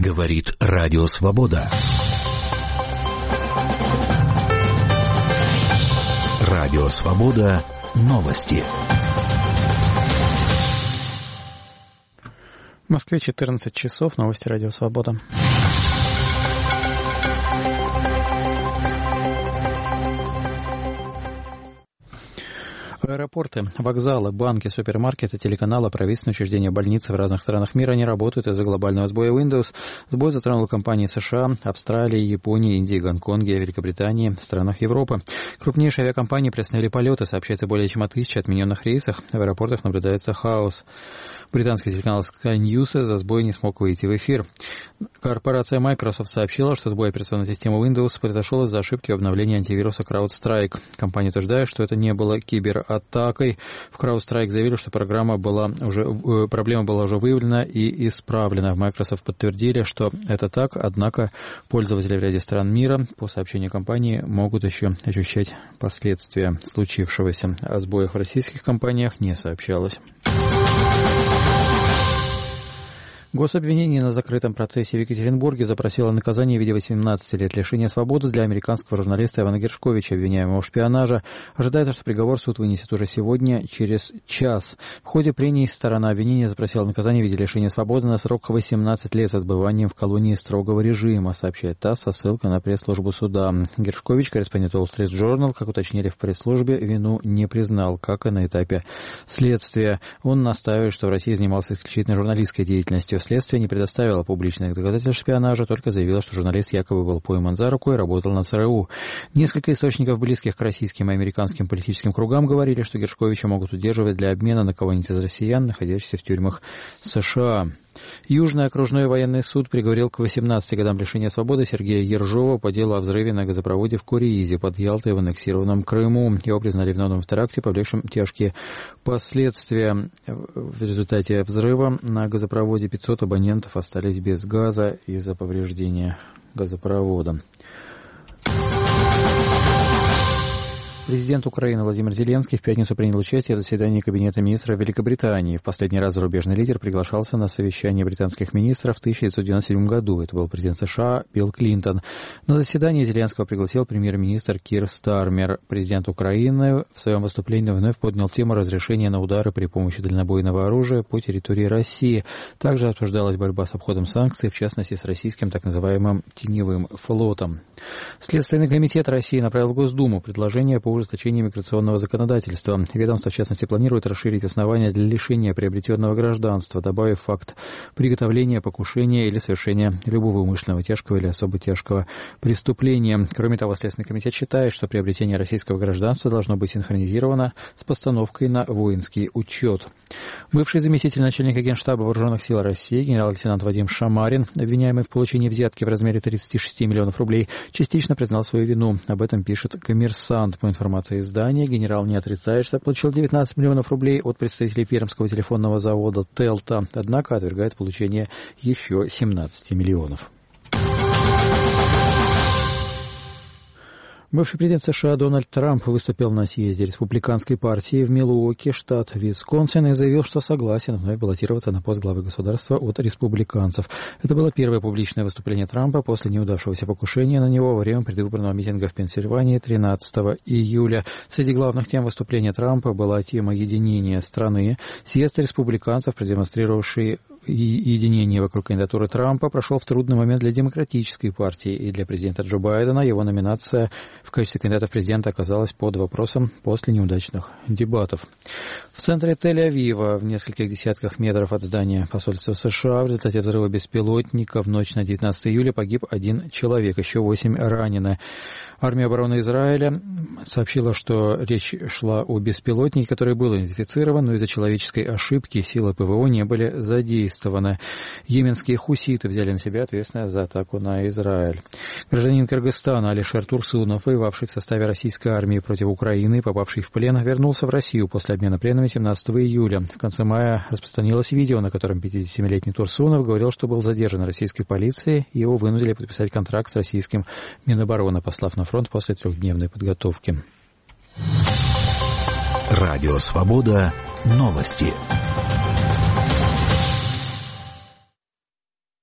Говорит Радио Свобода. Радио Свобода. Новости. В Москве 14 часов. Новости Радио Свобода. Аэропорты, вокзалы, банки, супермаркеты, телеканалы, правительственные учреждения, больницы в разных странах мира не работают из-за глобального сбоя Windows. Сбой затронул компании США, Австралии, Японии, Индии, Гонконге, Великобритании, странах Европы. Крупнейшие авиакомпании приостановили полеты. Сообщается более чем о 1000 отмененных рейсах. В аэропортах наблюдается хаос. Британский телеканал Sky News за сбой не смог выйти в эфир. Корпорация Microsoft сообщила, что сбой операционной системы Windows произошел из-за ошибки в обновлении антивируса CrowdStrike. Компания утверждает, что это не было кибератакой. В CrowdStrike заявили, что проблема была уже выявлена и исправлена. В Microsoft подтвердили, что это так, однако пользователи в ряде стран мира, по сообщению компании, могут еще ощущать последствия случившегося. О сбоях в российских компаниях не сообщалось. Гособвинение на закрытом процессе в Екатеринбурге запросило наказание в виде 18 лет лишения свободы для американского журналиста Ивана Гершковича, обвиняемого в шпионаже. Ожидается, что приговор суд вынесет уже сегодня, через час. В ходе прений сторона обвинения запросила наказание в виде лишения свободы на срок 18 лет с отбыванием в колонии строгого режима, сообщает ТАСС со ссылкой на пресс-службу суда. Гершкович, корреспондент Wall Street Journal, как уточнили в пресс-службе, вину не признал, как и на этапе следствия. Он настаивает, что в России занимался исключительно журналистской деятельностью. Следствие не предоставило публичных доказательств шпионажа, только заявило, что журналист якобы был пойман за руку и работал на ЦРУ. Несколько источников, близких к российским и американским политическим кругам, говорили, что Гершковича могут удерживать для обмена на кого-нибудь из россиян, находящихся в тюрьмах США. Южный окружной военный суд приговорил к 18 годам лишения свободы Сергея Ержова по делу о взрыве на газопроводе в Куриизе под Ялтой в аннексированном Крыму. Его признали виновным в теракте, повлекшем тяжкие последствия. В результате взрыва на газопроводе 500 абонентов остались без газа из-за повреждения газопровода. Президент Украины Владимир Зеленский в пятницу принял участие в заседании Кабинета министров Великобритании. В последний раз зарубежный лидер приглашался на совещание британских министров в 1997 году. Это был президент США Билл Клинтон. На заседание Зеленского пригласил премьер-министр Кир Стармер. Президент Украины в своем выступлении вновь поднял тему разрешения на удары при помощи дальнобойного оружия по территории России. Также обсуждалась борьба с обходом санкций, в частности с российским так называемым теневым флотом. Следственный комитет России направил в Госдуму предложение по ужесточению миграционного законодательства. Ведомство, в частности, планирует расширить основания для лишения приобретенного гражданства, добавив факт приготовления, покушения или совершения любого умышленного, тяжкого или особо тяжкого преступления. Кроме того, Следственный комитет считает, что приобретение российского гражданства должно быть синхронизировано с постановкой на воинский учет. Бывший заместитель начальника Генштаба Вооруженных сил России генерал-лейтенант Вадим Шамарин, обвиняемый в получении взятки в размере 36 миллионов рублей, частично признал свою вину. Об этом пишет «Коммерсант». По информации издания, генерал не отрицает, что получил 19 миллионов рублей от представителей Пермского телефонного завода «Телта», однако отвергает получение еще 17 миллионов. Бывший президент США Дональд Трамп выступил на съезде республиканской партии в Милуоки, штат Висконсин, и заявил, что согласен вновь баллотироваться на пост главы государства от республиканцев. Это было первое публичное выступление Трампа после неудавшегося покушения на него во время предвыборного митинга в Пенсильвании 13 июля. Среди главных тем выступления Трампа была тема единения страны. Съезд республиканцев, продемонстрировавший единение вокруг кандидатуры Трампа, прошел в трудный момент для демократической партии, и для президента Джо Байдена его номинация в качестве кандидата в президента оказалась под вопросом после неудачных дебатов. В центре Тель-Авива, в нескольких десятках метров от здания посольства США, в результате взрыва беспилотника в ночь на 19 июля погиб 1 человек, еще 8 ранены. Армия обороны Израиля сообщила, что речь шла о беспилотнике, который был идентифицирован, но из-за человеческой ошибки силы ПВО не были задействованы. Йеменские хуситы взяли на себя ответственность за атаку на Израиль. Гражданин Кыргызстана Алишер Турсунов, воевавший в составе российской армии против Украины и попавший в плен, вернулся в Россию после обмена пленными 17 июля. В конце мая распространилось видео, на котором 57-летний Турсунов говорил, что был задержан российской полицией, и его вынудили подписать контракт с российским Минобороны, послав на фронт после 3-дневной подготовки. Радио Свобода. Новости.